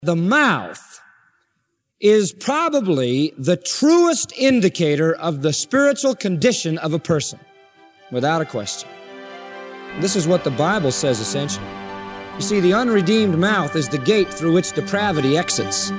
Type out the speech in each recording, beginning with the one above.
The mouth is probably the truest indicator of the spiritual condition of a person, without a question. This is what the Bible says essentially. You see, the unredeemed mouth is the gate through which depravity exits.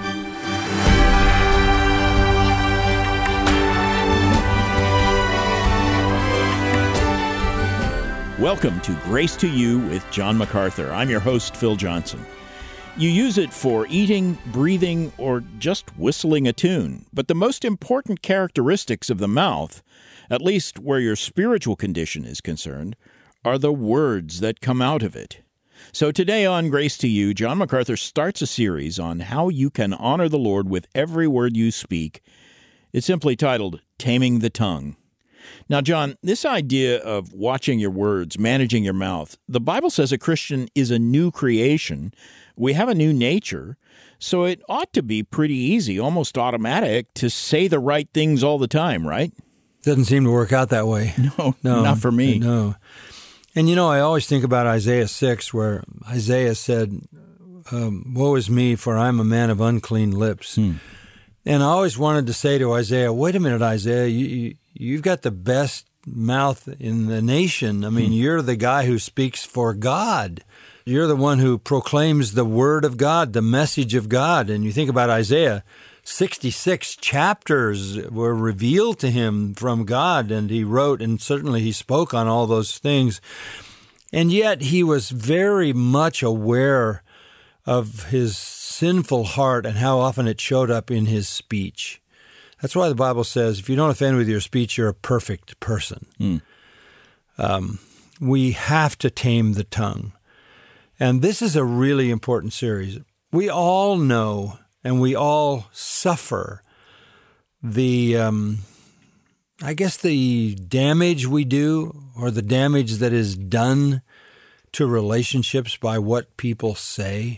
Welcome to Grace to You with John MacArthur. I'm your host, Phil Johnson. You use it for eating, breathing, or just whistling a tune. But the most important characteristics of the mouth, at least where your spiritual condition is concerned, are the words that come out of it. So today on Grace to You, John MacArthur starts a series on how you can honor the Lord with every word you speak. It's simply titled, Taming the Tongue. Now, John, this idea of watching your words, managing your mouth, the Bible says a Christian is a new creation. We have a new nature, so it ought to be pretty easy, almost automatic, to say the right things all the time, right? Doesn't seem to work out that way. No, not for me. No. And you know, I always think about Isaiah 6, where Isaiah said, woe is me, for I'm a man of unclean lips. And I always wanted to say to Isaiah, wait a minute, Isaiah, you've got the best mouth in the nation. I mean, you're the guy who speaks for God. You're the one who proclaims the word of God, the message of God. And you think about Isaiah, 66 chapters were revealed to him from God, and he wrote, and certainly he spoke on all those things. And yet he was very much aware of his sinful heart and how often it showed up in his speech. That's why the Bible says, if you don't offend with your speech, you're a perfect person. We have to tame the tongue. And this is a really important series. We all know and we all suffer the damage we do, or the damage that is done to relationships by what people say.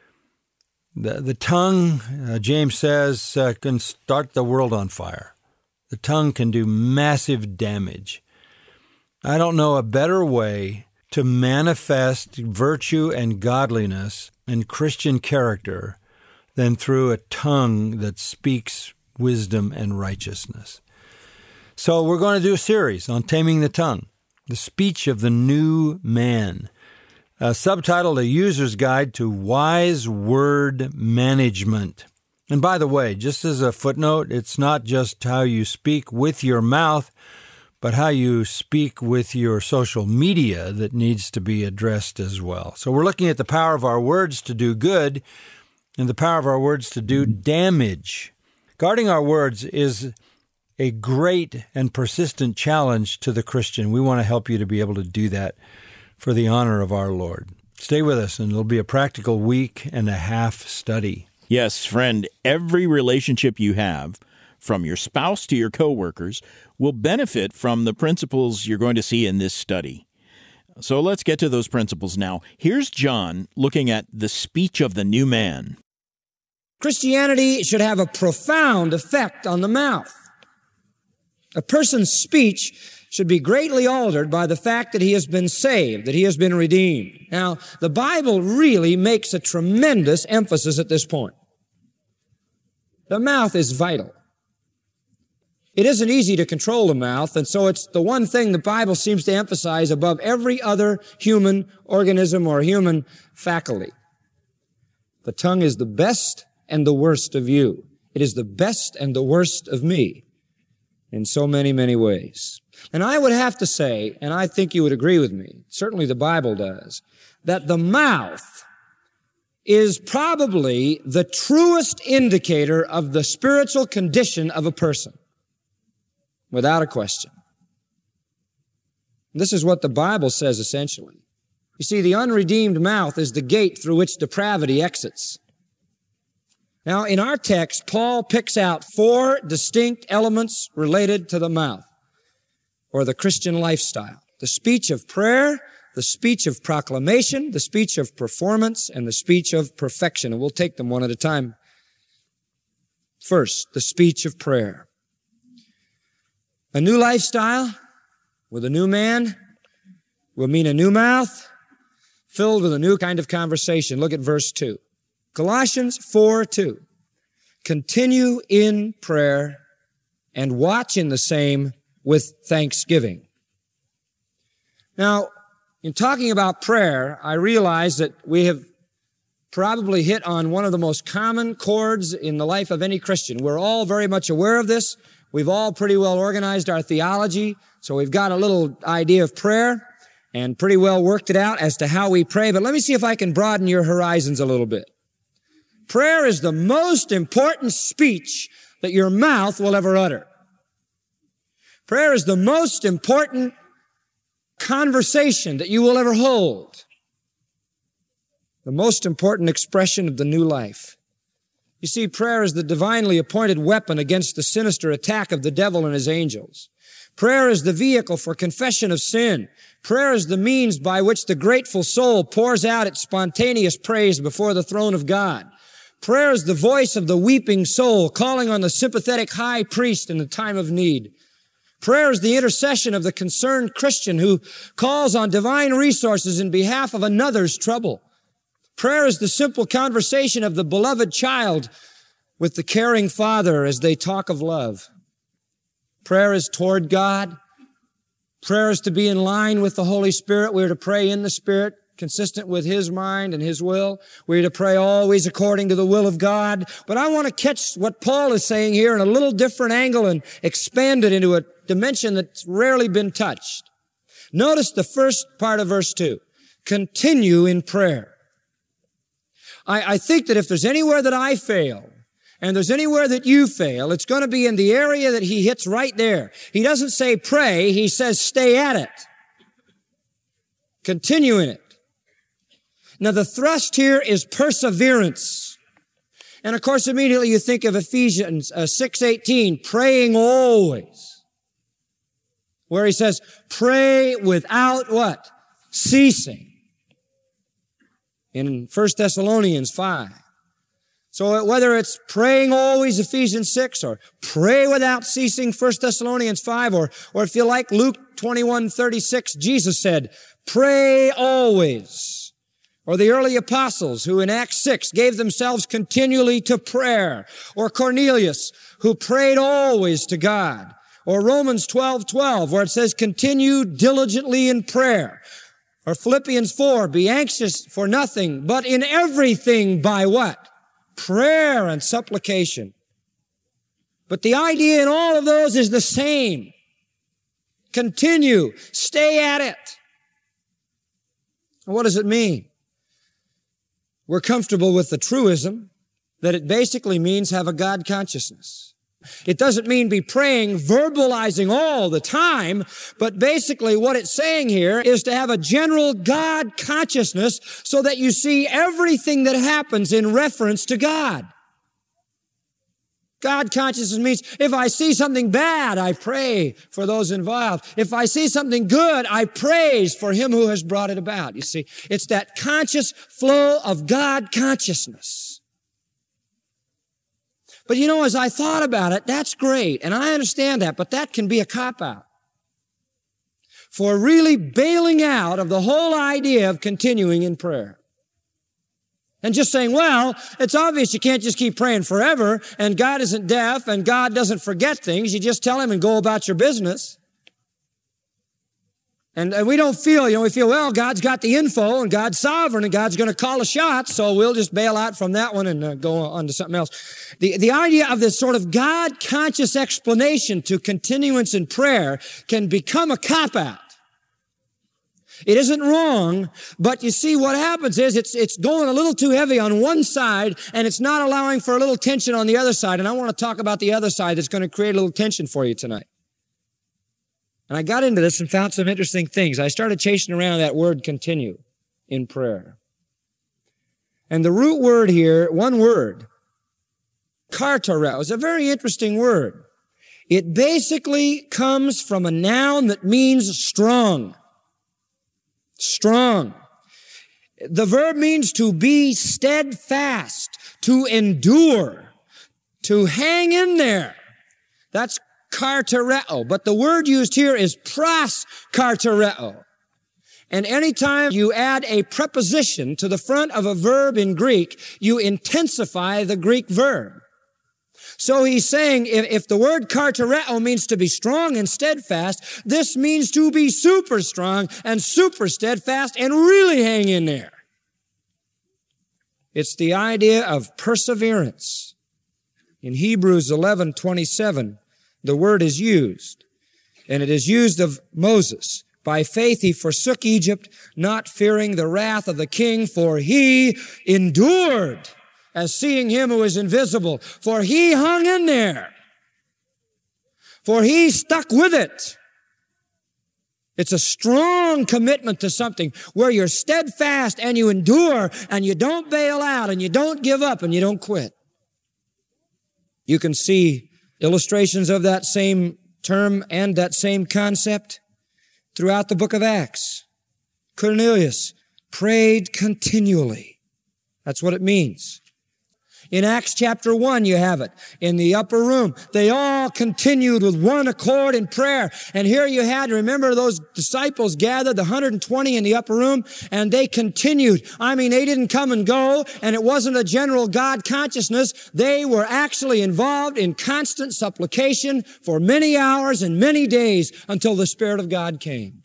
The tongue, James says, can start the world on fire. The tongue can do massive damage. I don't know a better way to manifest virtue and godliness and Christian character than through a tongue that speaks wisdom and righteousness. So we're going to do a series on taming the tongue, the speech of the new man. Subtitled A User's Guide to Wise Word Management. And by the way, just as a footnote, it's not just how you speak with your mouth, but how you speak with your social media that needs to be addressed as well. So we're looking at the power of our words to do good and the power of our words to do damage. Guarding our words is a great and persistent challenge to the Christian. We want to help you to be able to do that for the honor of our Lord. Stay with us, and it'll be a practical week and a half study. Yes, friend, every relationship you have, from your spouse to your coworkers, will benefit from the principles you're going to see in this study. So let's get to those principles now. Here's John looking at the speech of the new man. Christianity should have a profound effect on the mouth. A person's speech should be greatly altered by the fact that he has been saved, that he has been redeemed. Now, the Bible really makes a tremendous emphasis at this point. The mouth is vital. It isn't easy to control the mouth, and so it's the one thing the Bible seems to emphasize above every other human organism or human faculty. The tongue is the best and the worst of you. It is the best and the worst of me in so many, many ways. And I would have to say, and I think you would agree with me, certainly the Bible does, that the mouth is probably the truest indicator of the spiritual condition of a person, without a question. This is what the Bible says essentially. You see, the unredeemed mouth is the gate through which depravity exits. Now, in our text, Paul picks out 4 distinct elements related to the mouth, or the Christian lifestyle: the speech of prayer, the speech of proclamation, the speech of performance, and the speech of perfection. And we'll take them one at a time. First, the speech of prayer. A new lifestyle with a new man will mean a new mouth filled with a new kind of conversation. Look at verse 2. Colossians 4:2. Continue in prayer and watch in the same with thanksgiving. Now, in talking about prayer, I realize that we have probably hit on one of the most common chords in the life of any Christian. We're all very much aware of this. We've all pretty well organized our theology, so we've got a little idea of prayer and pretty well worked it out as to how we pray. But let me see if I can broaden your horizons a little bit. Prayer is the most important speech that your mouth will ever utter. Prayer is the most important conversation that you will ever hold. The most important expression of the new life. You see, prayer is the divinely appointed weapon against the sinister attack of the devil and his angels. Prayer is the vehicle for confession of sin. Prayer is the means by which the grateful soul pours out its spontaneous praise before the throne of God. Prayer is the voice of the weeping soul calling on the sympathetic high priest in the time of need. Prayer is the intercession of the concerned Christian who calls on divine resources in behalf of another's trouble. Prayer is the simple conversation of the beloved child with the caring father as they talk of love. Prayer is toward God. Prayer is to be in line with the Holy Spirit. We're to pray in the Spirit, consistent with His mind and His will. We're to pray always according to the will of God. But I want to catch what Paul is saying here in a little different angle and expand it into a dimension that's rarely been touched. Notice the first part of verse 2. Continue in prayer. I think that if there's anywhere that I fail, and there's anywhere that you fail, it's going to be in the area that he hits right there. He doesn't say pray, he says stay at it. Continue in it. Now the thrust here is perseverance. And of course immediately you think of Ephesians 6:18, praying always. Where he says, pray without what? Ceasing. In 1 Thessalonians 5. So whether it's praying always, Ephesians 6, or pray without ceasing, 1 Thessalonians 5, or if you like Luke 21:36, Jesus said, pray always. Or the early apostles who in Acts 6 gave themselves continually to prayer. Or Cornelius who prayed always to God. Or Romans 12:12 where it says continue diligently in prayer. Or Philippians 4, be anxious for nothing, but in everything by what? Prayer and supplication. But the idea in all of those is the same. Continue. Stay at it. And what does it mean? We're comfortable with the truism that it basically means have a God consciousness. It doesn't mean be praying, verbalizing all the time, but basically what it's saying here is to have a general God consciousness so that you see everything that happens in reference to God. God consciousness means if I see something bad, I pray for those involved. If I see something good, I praise for Him who has brought it about. You see, it's that conscious flow of God consciousness. But you know, as I thought about it, that's great, and I understand that, but that can be a cop-out for really bailing out of the whole idea of continuing in prayer. And just saying, well, it's obvious you can't just keep praying forever, and God isn't deaf, and God doesn't forget things. You just tell Him and go about your business. And we don't feel, we feel, well, God's got the info, and God's sovereign, and God's going to call a shot, so we'll just bail out from that one and go on to something else. The idea of this sort of God-conscious explanation to continuance in prayer can become a cop-out. It isn't wrong, but you see what happens is it's going a little too heavy on one side, and it's not allowing for a little tension on the other side, and I want to talk about the other side that's going to create a little tension for you tonight. And I got into this and found some interesting things. I started chasing around that word continue in prayer. And the root word here, one word, kartareo, is a very interesting word. It basically comes from a noun that means strong. Strong. The verb means to be steadfast, to endure, to hang in there. That's kartareo, but the word used here is proskartareo. And anytime you add a preposition to the front of a verb in Greek, you intensify the Greek verb. So he's saying if the word kartereo means to be strong and steadfast, this means to be super strong and super steadfast and really hang in there. It's the idea of perseverance. In Hebrews 11:27, the word is used, and it is used of Moses. By faith he forsook Egypt, not fearing the wrath of the king, for he endured as seeing him who is invisible. For he hung in there. For he stuck with it. It's a strong commitment to something where you're steadfast and you endure and you don't bail out and you don't give up and you don't quit. You can see illustrations of that same term and that same concept throughout the book of Acts. Cornelius prayed continually. That's what it means. In Acts chapter 1, you have it. In the upper room, they all continued with one accord in prayer. And here you had, remember those disciples gathered, the 120 in the upper room, and they continued. I mean, they didn't come and go, and it wasn't a general God consciousness. They were actually involved in constant supplication for many hours and many days until the Spirit of God came.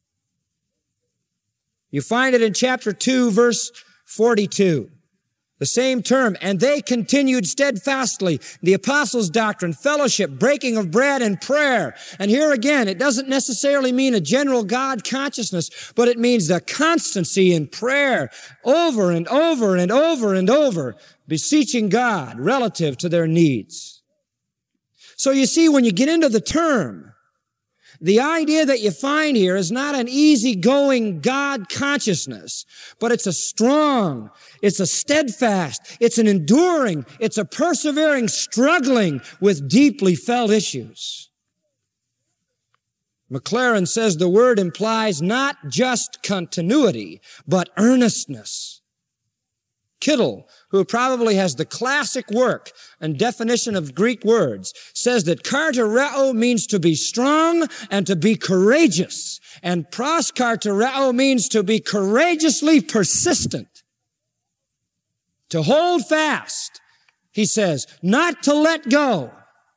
You find it in chapter 2, verse 42. The same term, and they continued steadfastly, the apostles' doctrine, fellowship, breaking of bread, and prayer. And here again, it doesn't necessarily mean a general God consciousness, but it means the constancy in prayer over and over and over and over, beseeching God relative to their needs. So you see, when you get into the term, the idea that you find here is not an easygoing God consciousness, but it's a strong, it's a steadfast, it's an enduring, it's a persevering struggling with deeply felt issues. McLaren says the word implies not just continuity, but earnestness. Kittle, who probably has the classic work and definition of Greek words, says that kartereo means to be strong and to be courageous. And proskartereo means to be courageously persistent. To hold fast, he says, not to let go.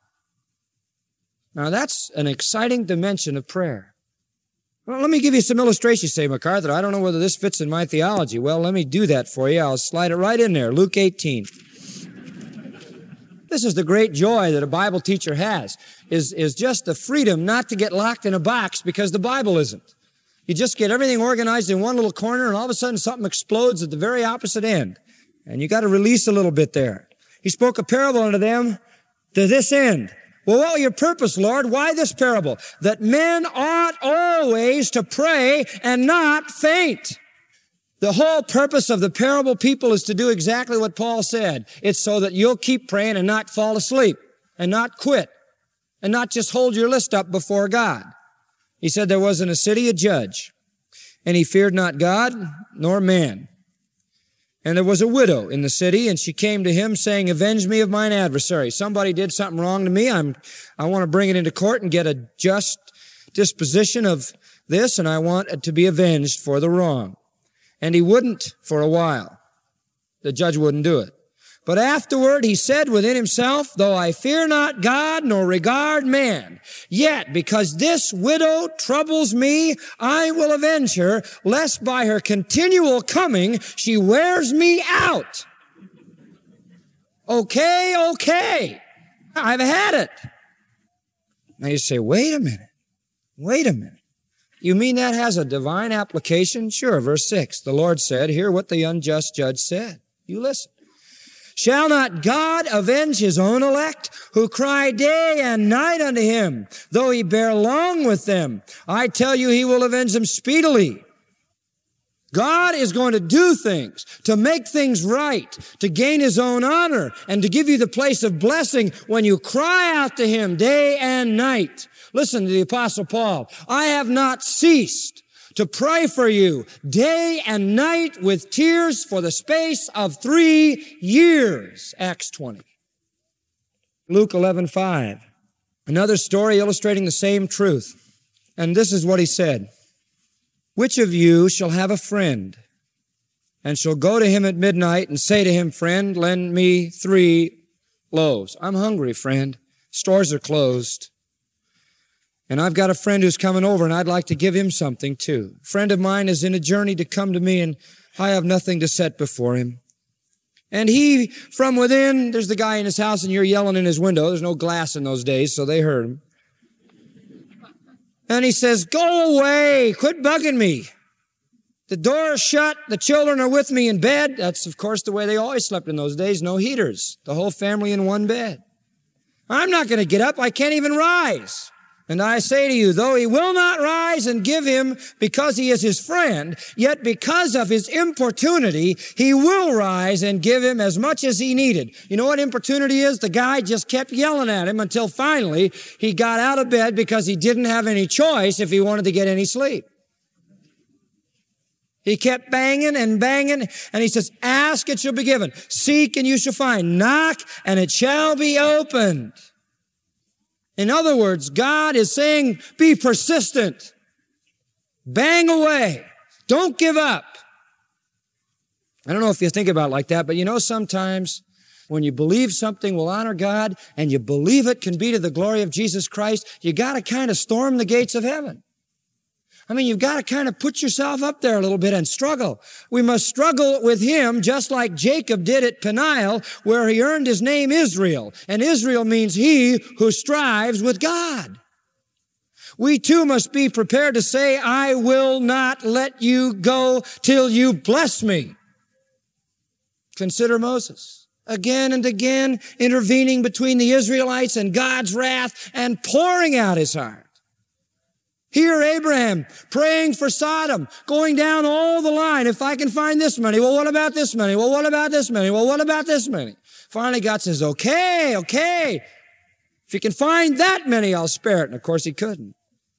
Now that's an exciting dimension of prayer. Well, let me give you some illustrations. You say, MacArthur, I don't know whether this fits in my theology. Well, let me do that for you. I'll slide it right in there. Luke 18. This is the great joy that a Bible teacher has, is just the freedom not to get locked in a box because the Bible isn't. You just get everything organized in one little corner and all of a sudden something explodes at the very opposite end. And you got to release a little bit there. He spoke a parable unto them to this end. Well, what was your purpose, Lord? Why this parable? That men ought always to pray and not faint. The whole purpose of the parable, people, is to do exactly what Paul said. It's so that you'll keep praying and not fall asleep and not quit and not just hold your list up before God. He said there was in a city a judge, and he feared not God nor man. And there was a widow in the city, and she came to him saying, avenge me of mine adversary. Somebody did something wrong to me. I want to bring it into court and get a just disposition of this, and I want it to be avenged for the wrong. And he wouldn't for a while. The judge wouldn't do it. But afterward he said within himself, though I fear not God nor regard man, yet because this widow troubles me, I will avenge her, lest by her continual coming she wears me out. Okay, I've had it. Now you say, wait a minute. You mean that has a divine application? Sure, verse 6. The Lord said, hear what the unjust judge said. You listen. Shall not God avenge his own elect, who cry day and night unto him, though he bear long with them? I tell you, he will avenge them speedily. God is going to do things, to make things right, to gain his own honor, and to give you the place of blessing when you cry out to him day and night. Listen to the Apostle Paul. I have not ceased to pray for you day and night with tears for the space of 3 years. Acts 20. Luke 11:5. Another story illustrating the same truth. And this is what he said. Which of you shall have a friend, and shall go to him at midnight and say to him, friend, lend me 3 loaves. I'm hungry, friend. Stores are closed. And I've got a friend who's coming over, and I'd like to give him something too. A friend of mine is in a journey to come to me, and I have nothing to set before him. And he, from within, there's the guy in his house, and you're yelling in his window. There's no glass in those days, so they heard him. And he says, go away, quit bugging me. The door is shut, the children are with me in bed. That's, of course, the way they always slept in those days, no heaters. The whole family in one bed. I'm not going to get up, I can't even rise. And I say to you, though he will not rise and give him because he is his friend, yet because of his importunity, he will rise and give him as much as he needed. You know what importunity is? The guy just kept yelling at him until finally he got out of bed because he didn't have any choice if he wanted to get any sleep. He kept banging and banging, and he says, ask, it shall be given. Seek, and you shall find. Knock, and it shall be opened. In other words, God is saying, be persistent. Bang away. Don't give up. I don't know if you think about it like that, but you know, sometimes when you believe something will honor God and you believe it can be to the glory of Jesus Christ, you got to kind of storm the gates of heaven. I mean, you've got to kind of put yourself up there a little bit and struggle. We must struggle with him just like Jacob did at Peniel, where he earned his name Israel. And Israel means he who strives with God. We too must be prepared to say, I will not let you go till you bless me. Consider Moses. Again and again intervening between the Israelites and God's wrath and pouring out his heart. Here, Abraham praying for Sodom, going down all the line. If I can find this many, well, what about this many? Well, what about this many? Well, what about this many? Finally, God says, okay. If you can find that many, I'll spare it. And of course, he couldn't.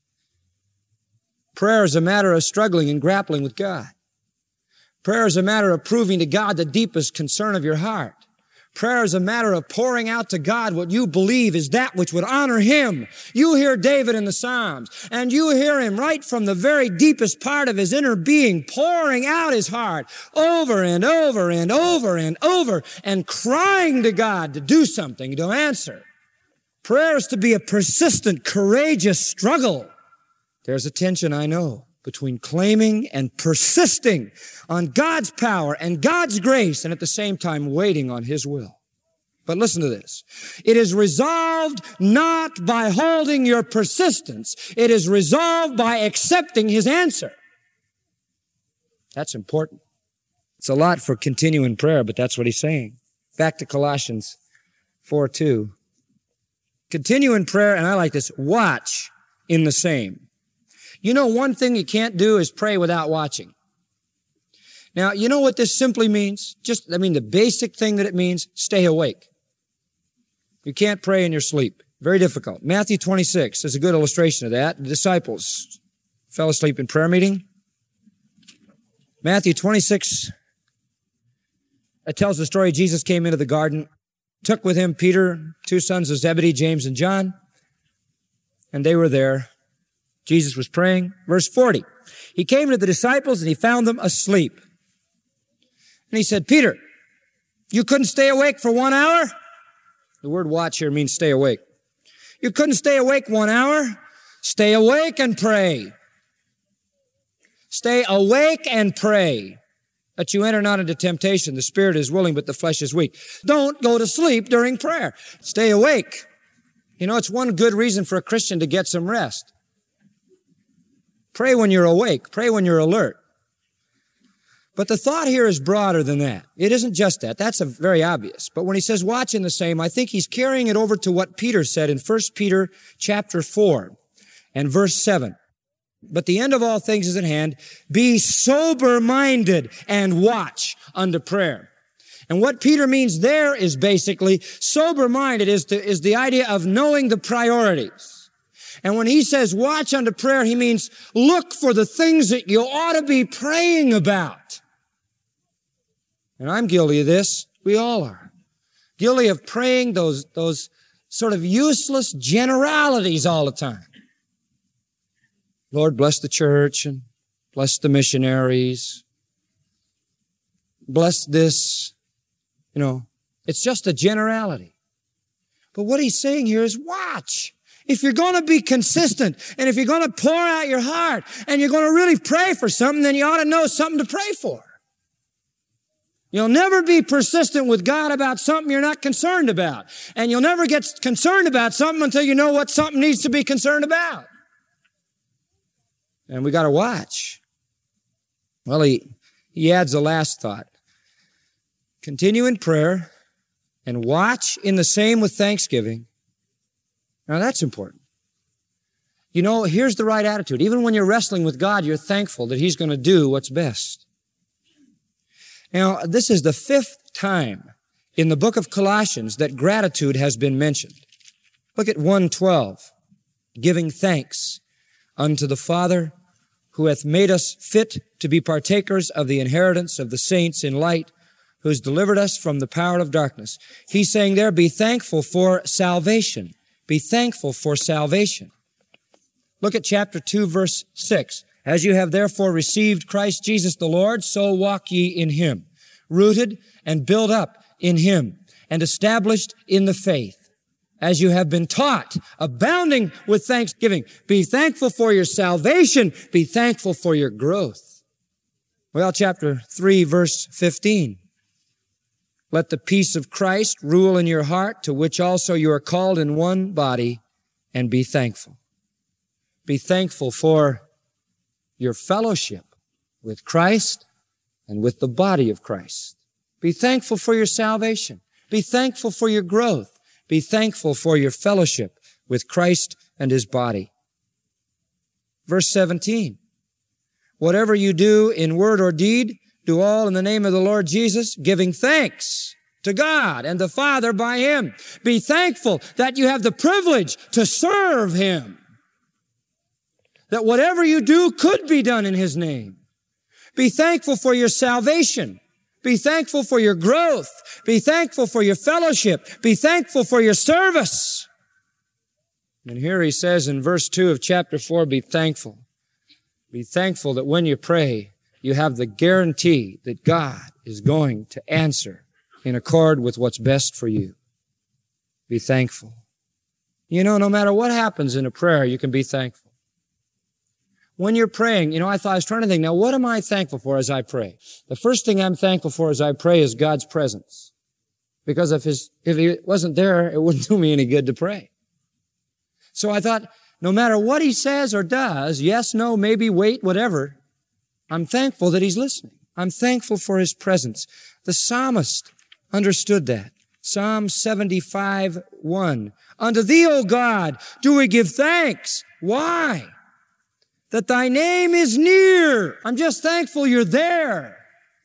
Prayer is a matter of struggling and grappling with God. Prayer is a matter of proving to God the deepest concern of your heart. Prayer is a matter of pouring out to God what you believe is that which would honor him. You hear David in the Psalms, and you hear him right from the very deepest part of his inner being, pouring out his heart over and over and over and over, and crying to God to do something, to answer. Prayer is to be a persistent, courageous struggle. There's a tension, I know, between claiming and persisting on God's power and God's grace, and at the same time waiting on his will. But listen to this. It is resolved not by holding your persistence. It is resolved by accepting his answer. That's important. It's a lot for continuing prayer, but that's what he's saying. Back to Colossians 4:2. Continue in prayer, and I like this, watch in the same. You know, one thing you can't do is pray without watching. Now, you know what this simply means? The basic thing that it means, stay awake. You can't pray in your sleep. Very difficult. Matthew 26 is a good illustration of that. The disciples fell asleep in prayer meeting. Matthew 26, it tells the story. Jesus came into the garden, took with him Peter, 2 sons of Zebedee, James and John, and they were there. Jesus was praying. Verse 40. He came to the disciples and he found them asleep. And he said, Peter, you couldn't stay awake for 1 hour? The word watch here means stay awake. You couldn't stay awake 1 hour? Stay awake and pray. Stay awake and pray that you enter not into temptation. The spirit is willing, but the flesh is weak. Don't go to sleep during prayer. Stay awake. You know, it's one good reason for a Christian to get some rest. Pray when you're awake. Pray when you're alert. But the thought here is broader than that. It isn't just that. That's very obvious. But when he says watch in the same, I think he's carrying it over to what Peter said in 1 Peter chapter 4 and verse 7. But the end of all things is at hand. Be sober-minded and watch unto prayer. And what Peter means there is basically sober-minded is the idea of knowing the priorities. And when he says watch unto prayer, he means look for the things that you ought to be praying about. And I'm guilty of this. We all are. Guilty of praying those sort of useless generalities all the time. Lord, bless the church and bless the missionaries, bless this. It's just a generality. But what he's saying here is watch. If you're going to be consistent, and if you're going to pour out your heart, and you're going to really pray for something, then you ought to know something to pray for. You'll never be persistent with God about something you're not concerned about. And you'll never get concerned about something until you know what something needs to be concerned about. And we got to watch. Well, he adds a last thought. Continue in prayer and watch in the same with thanksgiving. Now that's important. Here's the right attitude. Even when you're wrestling with God, you're thankful that He's going to do what's best. Now, this is the 5th time in the book of Colossians that gratitude has been mentioned. Look at 1:12. Giving thanks unto the Father who hath made us fit to be partakers of the inheritance of the saints in light, who has delivered us from the power of darkness. He's saying there, be thankful for salvation. Be thankful for salvation. Look at chapter 2, verse 6. As you have therefore received Christ Jesus the Lord, so walk ye in Him, rooted and built up in Him, and established in the faith, as you have been taught, abounding with thanksgiving. Be thankful for your salvation. Be thankful for your growth. Well, chapter 3, verse 15. Let the peace of Christ rule in your heart, to which also you are called in one body, and be thankful. Be thankful for your fellowship with Christ and with the body of Christ. Be thankful for your salvation. Be thankful for your growth. Be thankful for your fellowship with Christ and His body. Verse 17. Whatever you do in word or deed, do all in the name of the Lord Jesus, giving thanks to God and the Father by Him. Be thankful that you have the privilege to serve Him. That whatever you do could be done in His name. Be thankful for your salvation. Be thankful for your growth. Be thankful for your fellowship. Be thankful for your service. And here he says in verse 2 of chapter 4, be thankful. Be thankful that when you pray, you have the guarantee that God is going to answer in accord with what's best for you. Be thankful. No matter what happens in a prayer, you can be thankful. When you're praying, I was trying to think, now what am I thankful for as I pray? The first thing I'm thankful for as I pray is God's presence. Because if He wasn't there, it wouldn't do me any good to pray. So I thought, no matter what He says or does, yes, no, maybe, wait, whatever, I'm thankful that He's listening. I'm thankful for His presence. The psalmist understood that. Psalm 75:1. Unto Thee, O God, do we give thanks. Why? That Thy name is near. I'm just thankful You're there.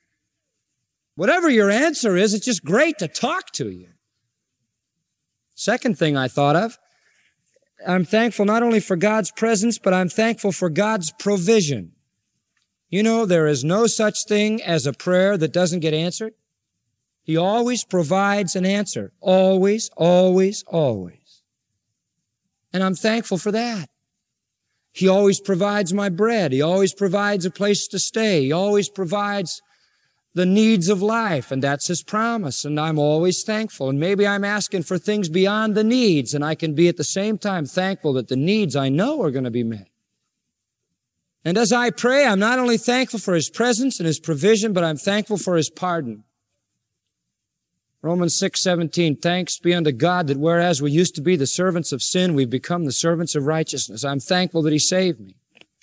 Whatever your answer is, it's just great to talk to you. Second thing I thought of, I'm thankful not only for God's presence, but I'm thankful for God's provision. There is no such thing as a prayer that doesn't get answered. He always provides an answer. Always, always, always. And I'm thankful for that. He always provides my bread. He always provides a place to stay. He always provides the needs of life, and that's His promise, and I'm always thankful. And maybe I'm asking for things beyond the needs, and I can be at the same time thankful that the needs I know are going to be met. And as I pray, I'm not only thankful for His presence and His provision, but I'm thankful for His pardon. Romans 6:17, thanks be unto God that whereas we used to be the servants of sin, we've become the servants of righteousness. I'm thankful that He saved me.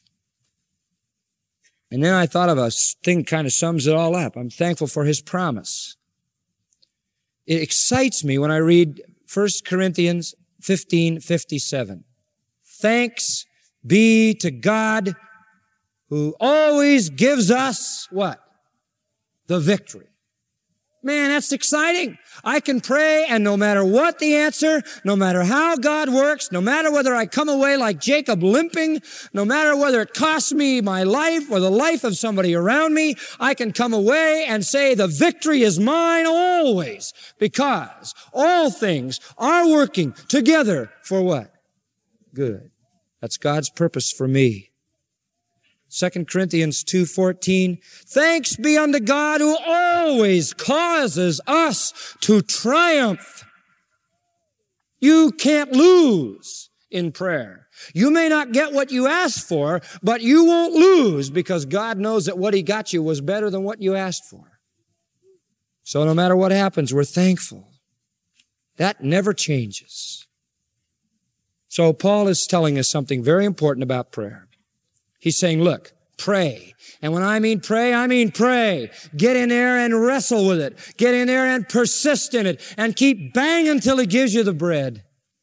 And then I thought of a thing that kind of sums it all up. I'm thankful for His promise. It excites me when I read 1 Corinthians 15:57. Thanks be to God who always gives us what? The victory. Man, that's exciting. I can pray, and no matter what the answer, no matter how God works, no matter whether I come away like Jacob limping, no matter whether it costs me my life or the life of somebody around me, I can come away and say the victory is mine always, because all things are working together for what? Good. That's God's purpose for me. 2 Corinthians 2:14, thanks be unto God who always causes us to triumph. You can't lose in prayer. You may not get what you asked for, but you won't lose because God knows that what He got you was better than what you asked for. So no matter what happens, we're thankful. That never changes. So Paul is telling us something very important about prayer. He's saying, look, pray. And when I mean pray, I mean pray. Get in there and wrestle with it. Get in there and persist in it. And keep banging until He gives you the bread.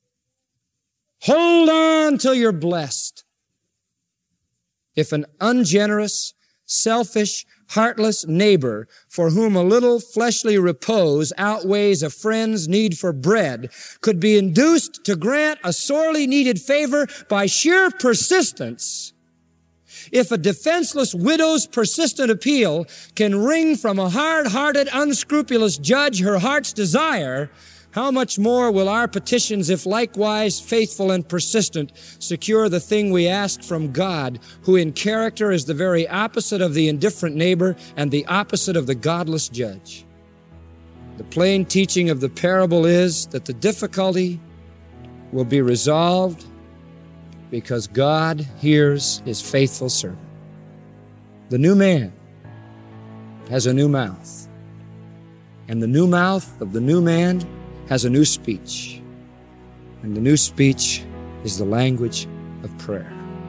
Hold on till you're blessed. If an ungenerous, selfish, heartless neighbor for whom a little fleshly repose outweighs a friend's need for bread could be induced to grant a sorely needed favor by sheer persistence, if a defenseless widow's persistent appeal can wring from a hard-hearted, unscrupulous judge her heart's desire, how much more will our petitions, if likewise faithful and persistent, secure the thing we ask from God, who in character is the very opposite of the indifferent neighbor and the opposite of the godless judge? The plain teaching of the parable is that the difficulty will be resolved because God hears His faithful servant. The new man has a new mouth, and the new mouth of the new man has a new speech, and the new speech is the language of prayer.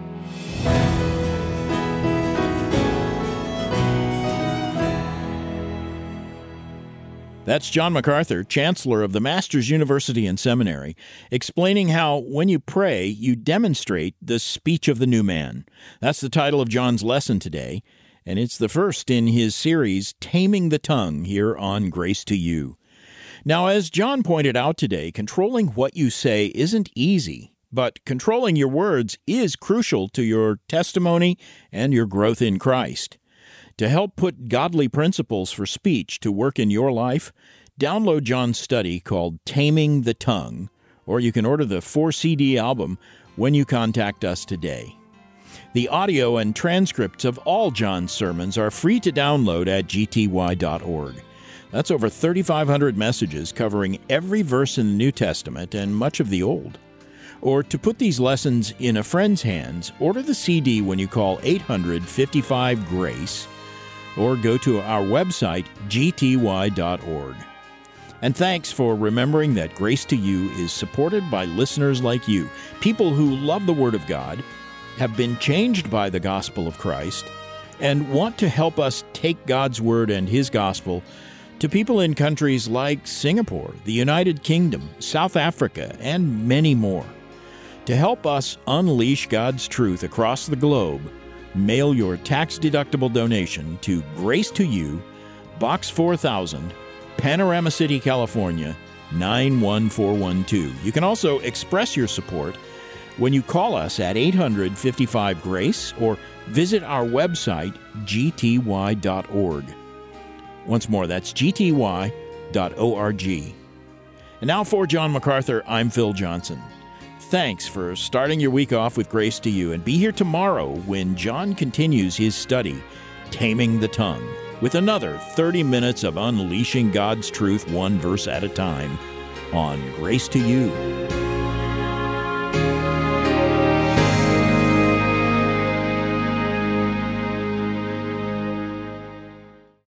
That's John MacArthur, Chancellor of the Masters University and Seminary, explaining how when you pray, you demonstrate the speech of the new man. That's the title of John's lesson today, and it's the first in his series, Taming the Tongue, here on Grace to You. Now, as John pointed out today, controlling what you say isn't easy, but controlling your words is crucial to your testimony and your growth in Christ. To help put godly principles for speech to work in your life, download John's study called Taming the Tongue, or you can order the 4-CD album when you contact us today. The audio and transcripts of all John's sermons are free to download at gty.org. That's over 3,500 messages covering every verse in the New Testament and much of the Old. Or to put these lessons in a friend's hands, order the CD when you call 800-55-GRACE or go to our website, gty.org. And thanks for remembering that Grace to You is supported by listeners like you, people who love the Word of God, have been changed by the gospel of Christ, and want to help us take God's Word and His gospel to people in countries like Singapore, the United Kingdom, South Africa, and many more. To help us unleash God's truth across the globe, mail your tax-deductible donation to Grace to You, Box 4000, Panorama City, California, 91412. You can also express your support when you call us at 800-55-GRACE or visit our website, gty.org. Once more, that's gty.org. And now for John MacArthur, I'm Phil Johnson. Thanks for starting your week off with Grace to You, and be here tomorrow when John continues his study, Taming the Tongue, with another 30 minutes of unleashing God's truth one verse at a time on Grace to You.